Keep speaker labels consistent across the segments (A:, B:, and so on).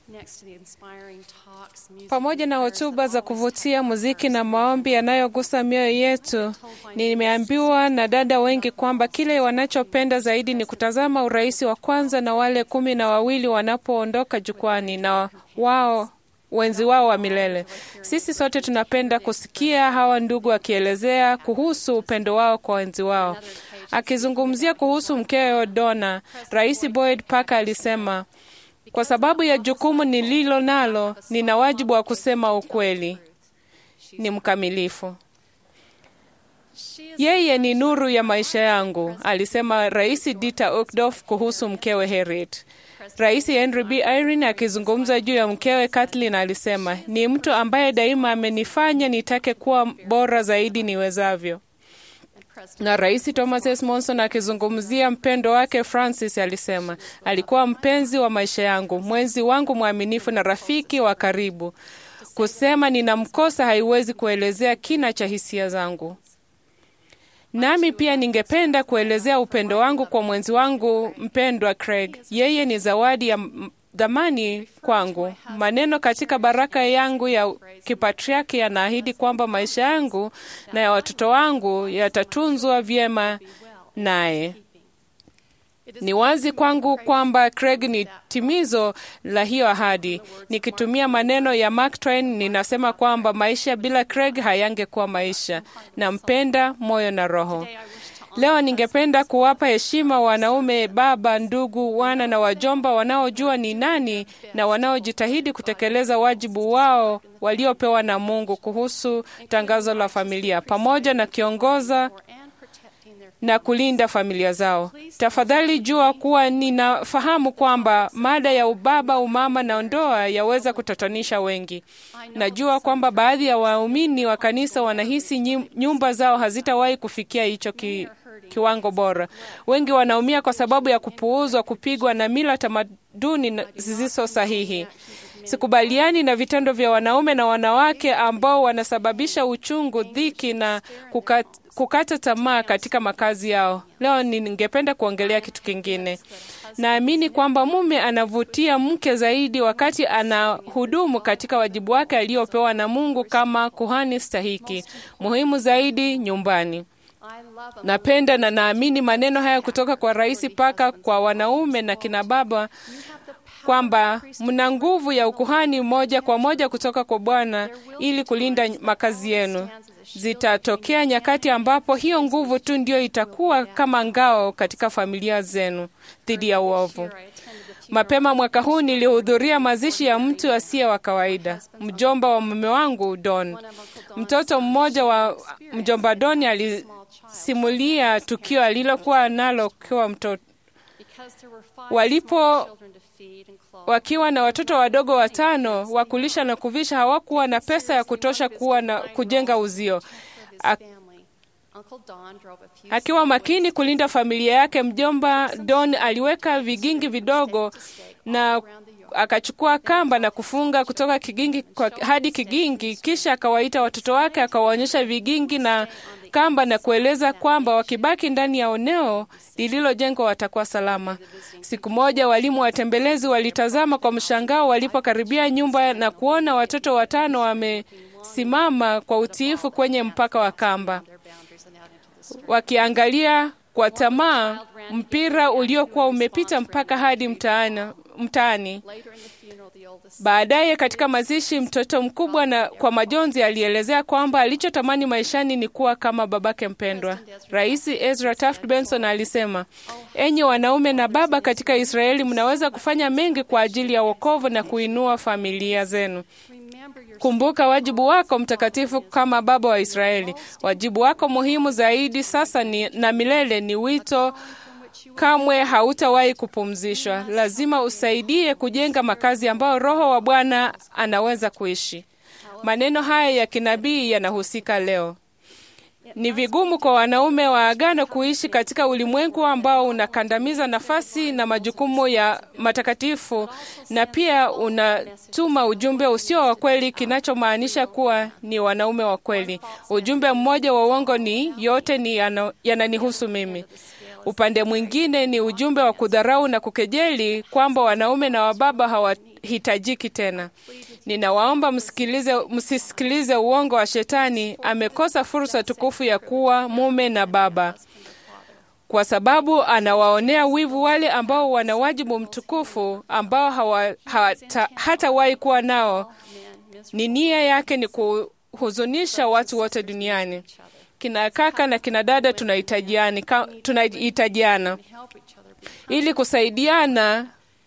A: Pamoja na hotuba za kuvutia, muziki na maombi yanayogusa mioyo yetu, nimeambiwa na dada wengi kwamba kile wanachopenda zaidi ni kutazama urais wa kwanza na wale 12 wanapoondoka jukwani na wenzi wao wa milele. Sisi sote tunapenda kusikia hawa ndugu wakielezea kuhusu upendo wao kwa wenzi wao. Akizungumzia kuhusu mkewe Donna, Rais Boyd Parker alisema, kwa sababu ya jukumu nililo nalo, nina wajibu wa kusema ukweli. Ni mkamilifu. Yeye ni nuru ya maisha yangu, alisema Rais Dieter Uchtdorf kuhusu mkewe Harriet. Rais Henry B. Eyring akizungumza juu ya mkewe Kathleen alisema, ni mtu ambaye daima amenifanya nitake kuwa bora zaidi niwezavyo. Na Rais Thomas S. Monson akizungumzia mpendo wake Francis alisema, alikuwa mpenzi wa maisha yangu, mwenzi wangu mwaminifu na rafiki wa karibu. Kusema ninamkosa haiwezi kuelezea kina cha hisia zangu. Nami pia ningependa kuelezea upendo wangu kwa mwenzi wangu mpendwa Craig. Yeye ni zawadi ya dhamani kwangu. Maneno katika baraka yangu ya kipatriaki yanaahidi kwamba maisha yangu na ya watoto wangu yatatunzwa vyema naye. Ni wazi kwangu kwamba Craig ni timizo la hiyo ahadi. Nikitumia maneno ya Mark Twain, ninasema kwamba maisha bila Craig hayangekuwa maisha. Nampenda moyo na roho. Leo ningependa kuwapa heshima wanaume, baba, ndugu, wana na wajomba wanaojua ni nani na wanaojitahidi kutekeleza wajibu wao waliopewa na Mungu kuhusu tangazo la familia, pamoja na kiongoza na kulinda familia zao. Tafadhali jua kuwa ninafahamu kwamba mada ya ubaba, umama na ndoa yaweza kutatanisha wengi. Najua kwamba baadhi ya waumini wa kanisa wanahisi nyumba zao hazitawahi kufikia hicho kiwango bora. Wengi wanaumia kwa sababu ya kupuuzwa, kupigwa na mila tamaduni zisizo sahihi. Sikubaliani na vitendo vya wanaume na wanawake ambao wanasababisha uchungu, dhiki na kukata tamaa katika makazi yao. Leo ningependa kuongelea kitu kingine. Naamini kwamba mume anavutia mke zaidi wakati anahudumu katika wajibu wake aliopewa na Mungu kama kuhani stahiki, muhimu zaidi nyumbani. Napenda na naamini maneno haya kutoka kwa Rais Parker kwa wanaume na kina baba kwamba mna nguvu ya ukuhani moja kwa moja kutoka kwa Bwana ili kulinda makazi yenu. Zitatokea nyakati ambapo hiyo nguvu tu ndio itakuwa kama ngao katika familia zenu dhidi ya uovu. Mapema mwaka huu nilihudhuria mazishi ya mtu asiye wa kawaida, mjomba wa mume wangu Don. Mtoto mmoja wa mjomba Don alisimulia tukio alilokuwa nalo kwa mtoto. Wakiwa na watoto wadogo 5 wa kulisha na kuvisha, hawakuwa na pesa ya kutosha kujenga uzio. Akiwa makini kulinda familia yake, mjomba Don aliweka vigingi vidogo na akachukua kamba na kufunga kutoka kigingi hadi kigingi, kisha akawaita watoto wake, akawaonyesha vigingi na kamba na kueleza kwamba wakibaki ndani ya eneo lililojengwa watakuwa salama. Siku moja walimu watembelezi walitazama kwa mshangao walipokaribia nyumba na kuona watoto 5 wamesimama kwa utiifu kwenye mpaka wa kamba, wakiangalia kwa tamaa mpira uliokuwa umepita mpaka hadi mtaani. Baadaye katika mazishi, mtoto mkubwa na kwa majonzi alielezea kwamba alichotamani maishani ni kuwa kama babake mpendwa. Rais Ezra Taft Benson alisema, enyi wanaume na baba katika Israeli, mnaweza kufanya mengi kwa ajili ya wokovu na kuinua familia zenu. Kumbuka wajibu wako mtakatifu kama baba wa Israeli. Wajibu wako muhimu zaidi sasa na milele ni wito kamwe hautawahi kupumzishwa. Lazima usaidie kujenga makazi ambayo Roho wa Bwana anaweza kuishi. Maneno haya ya kinabii yanahusika leo. Ni vigumu kwa wanaume wa agano kuishi katika ulimwengu ambao unakandamiza nafasi na majukumu ya matakatifu, na pia unatuma ujumbe usio wa kweli, kinachomaanisha kuwa ni wanaume wa kweli. Ujumbe mmoja wa uongo ni yote yananihusu mimi. Upande mwingine ni ujumbe wa kudharau na kukejeli kwamba wanaume na wababa hawahitajiki tena. Ninawaomba msisikilize uongo wa Shetani. Amekosa fursa tukufu ya kuwa mume na baba, kwa sababu anawaonea wivu wale ambao wana wajibu mtukufu ambao hatawahi kuwa nao. Ni nia yake ni kuhuzunisha watu wote duniani. Kina kaka na kina dada tunahitajiana ili kusaidiana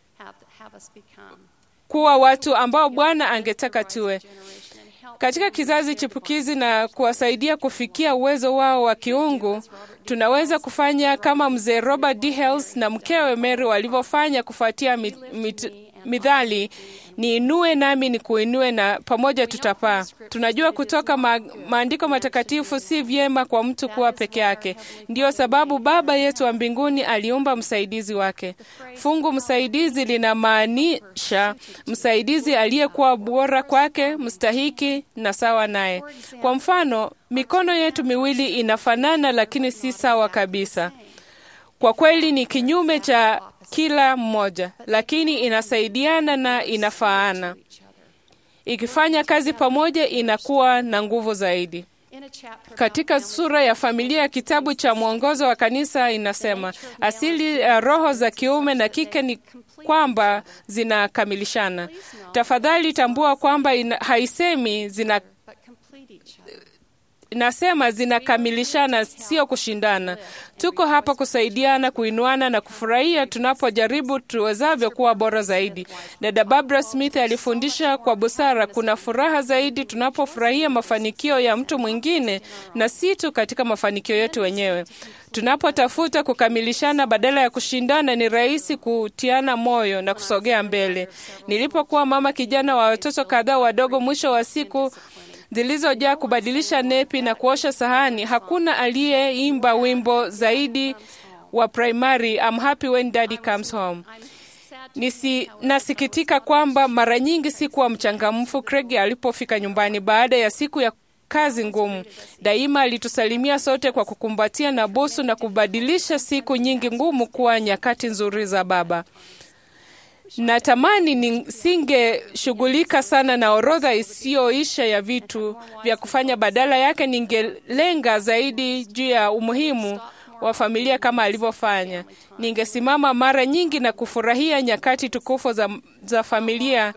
A: kuwa watu ambao Bwana angetaka tuwe katika kizazi chipukizi, na kuwasaidia kufikia uwezo wao wa kiungu. Tunaweza kufanya kama mzee Robert D. Hales na mkewe Mary walivyofanya kufuatia Mithali, niinue nami nikuinue na pamoja tutapaa. Tunajua kutoka maandiko matakatifu si vyema kwa mtu kuwa peke yake. Ndiyo sababu Baba yetu wa mbinguni aliumba msaidizi wake. Fungu msaidizi linamaanisha msaidizi aliyekuwa bora kwake, mstahiki na sawa naye. Kwa mfano, mikono yetu miwili inafanana lakini si sawa kabisa. Kwa kweli ni kinyume cha kila mmoja, lakini inasaidiana na inafaana. Ikifanya kazi pamoja inakuwa na nguvu zaidi. Katika sura ya familia ya kitabu cha mwongozo wa kanisa inasema, asili ya roho za kiume na kike ni kwamba zinakamilishana. Tafadhali tambua kwamba haisemi inasema zinakamilishana, sio kushindana. Tuko hapa kusaidiana, kuinuana na kufurahia tunapojaribu tuwezavyo kuwa bora zaidi. Dada Barbara Smith alifundisha kwa busara, kuna furaha zaidi tunapofurahia mafanikio ya mtu mwingine na si tu katika mafanikio yetu wenyewe. Tunapotafuta kukamilishana badala ya kushindana, ni rahisi kutiana moyo na kusogea mbele. Nilipokuwa mama kijana wa watoto kadhaa wadogo, mwisho wa siku zilizojaa kubadilisha nepi na kuosha sahani, hakuna aliyeimba wimbo zaidi wa primary, I'm happy when daddy comes home. Nasikitika kwamba mara nyingi sikuwa mchangamfu Craig alipofika nyumbani baada ya siku ya kazi ngumu. Daima alitusalimia sote kwa kukumbatia na busu na kubadilisha siku nyingi ngumu kuwa nyakati nzuri za baba. Natamani nisingeshughulika sana na orodha isiyoisha ya vitu vya kufanya. Badala yake ningelenga zaidi juu ya umuhimu wa familia kama alivyofanya. Ningesimama mara nyingi na kufurahia nyakati tukufu za familia.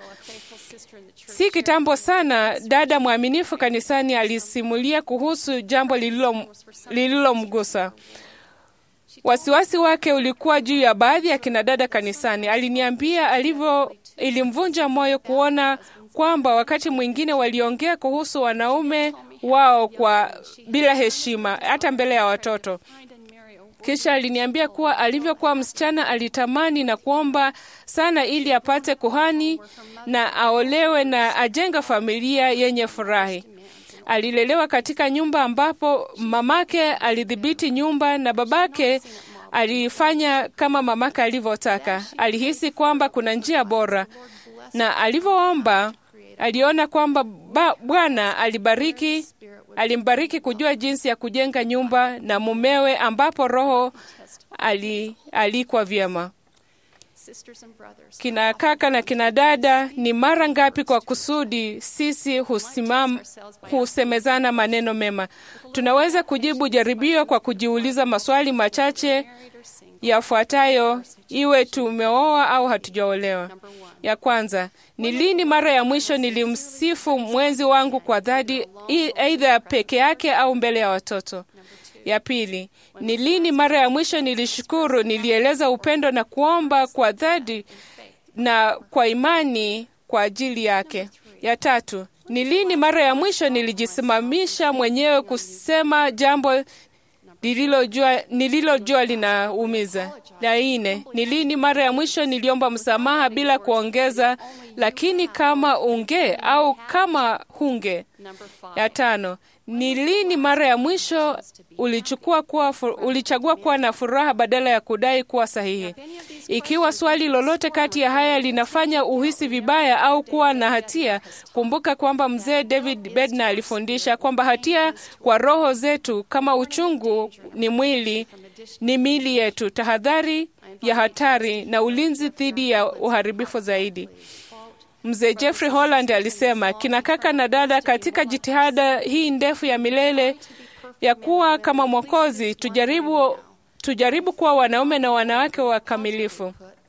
A: Si kitambo sana, dada mwaminifu kanisani alisimulia kuhusu jambo lililomgusa. Wasiwasi wake ulikuwa juu ya baadhi ya kinadada kanisani. Aliniambia ilimvunja moyo kuona kwamba wakati mwingine waliongea kuhusu wanaume wao bila heshima, hata mbele ya watoto. Kisha aliniambia kuwa alivyokuwa msichana alitamani na kuomba sana ili apate kuhani na aolewe na ajenga familia yenye furahi. Alilelewa katika nyumba ambapo mamake alidhibiti nyumba na babake alifanya kama mamake alivyotaka. Alihisi kwamba kuna njia bora, na alivyoomba aliona kwamba Bwana alimbariki kujua jinsi ya kujenga nyumba na mumewe ambapo roho alikuwa vyema. Kina kaka na kina dada, ni mara ngapi kwa kusudi sisi husemezana maneno mema? Tunaweza kujibu jaribio kwa kujiuliza maswali machache yafuatayo, iwe tumeoa au hatujaolewa. Ya kwanza, ni lini mara ya mwisho nilimsifu mwenzi wangu kwa dhati, aidha peke yake au mbele ya watoto? Ya pili, ni lini mara ya mwisho nilishukuru, nilieleza upendo na kuomba kwa dhati na kwa imani kwa ajili yake? Ya tatu, ni lini mara ya mwisho nilijisimamisha mwenyewe kusema jambo nililojua linaumiza? Ya nne, ni lini mara ya mwisho niliomba msamaha bila kuongeza lakini kama unge au kama hunge? Ya tano, ni lini mara ya mwisho ulichagua kuwa na furaha badala ya kudai kuwa sahihi? Ikiwa swali lolote kati ya haya linafanya uhisi vibaya au kuwa na hatia, kumbuka kwamba mzee David Bednar alifundisha kwamba hatia kwa roho zetu kama uchungu ni mwili ni miili yetu, tahadhari ya hatari na ulinzi dhidi ya uharibifu zaidi. Mzee Jeffrey Holland alisema, kina kaka na dada, katika jitihada hii ndefu ya milele ya kuwa kama Mwokozi, tujaribu kuwa wanaume na wanawake wakamilifu,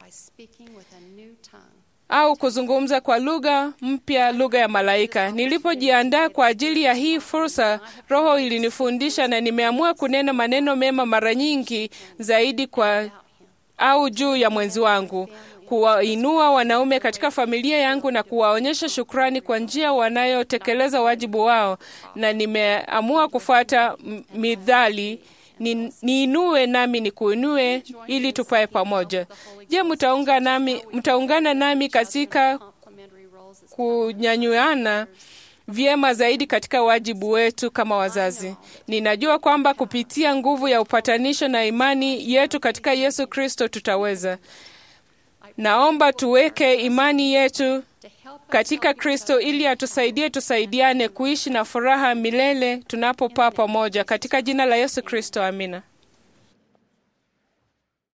A: au kuzungumza kwa lugha mpya, lugha ya malaika. Nilipojiandaa kwa ajili ya hii fursa, Roho ilinifundisha na nimeamua kunena maneno mema mara nyingi zaidi kwa au juu ya mwenzi wangu, kuwainua wanaume katika familia yangu na kuwaonyesha shukrani kwa njia wanayotekeleza wajibu wao, na nimeamua kufuata mithali, niinue nami nikuinue, ili tupae pamoja. Je, mtaungana nami katika kunyanyuana vyema zaidi katika wajibu wetu kama wazazi? Ninajua kwamba kupitia nguvu ya upatanisho na imani yetu katika Yesu Kristo tutaweza. Naomba tuweke imani yetu katika Kristo ili atusaidie tusaidiane kuishi na furaha milele tunapopaa pamoja katika jina la Yesu Kristo. Amina.